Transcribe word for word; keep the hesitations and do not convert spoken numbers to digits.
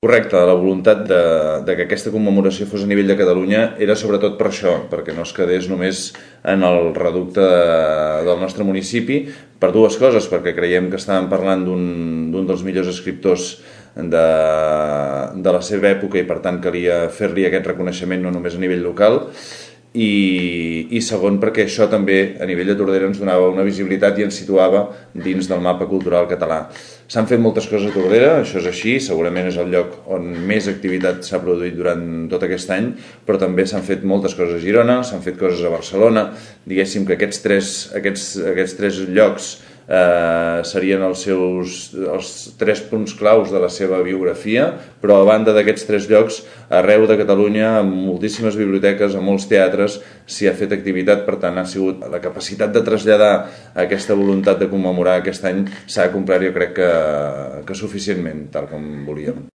Correcte, la voluntat de, de que aquesta commemoració fos a nivell de Catalunya era sobretot per això, perquè no es quedés només en el reducte de, del nostre municipi, per dues coses, perquè creiem que estàvem parlant d'un dels millors escriptors de, de la seva època i per tant calia fer-li aquest reconeixement no només a nivell local, i, i segon perquè això també a nivell de Tordera ens donava una visibilitat i ens situava dins del mapa cultural català. S'han fet moltes coses a Tordera, això és així, segurament és el lloc on més activitat s'ha produït durant tot aquest any, però també s'han fet moltes coses a Girona, s'han fet coses a Barcelona, diguéssim que aquests tres, aquests, aquests tres llocs eh, serien els seus els tres punts claus de la seva biografia, però a banda d'aquests tres llocs, arreu de Catalunya, amb moltíssimes biblioteques, a molts teatres, s'hi ha fet activitat, per tant ha sigut la capacitat de traslladar aquesta voluntat de commemorar aquest any s'ha complert jo crec que, que suficientment, tal com volíem.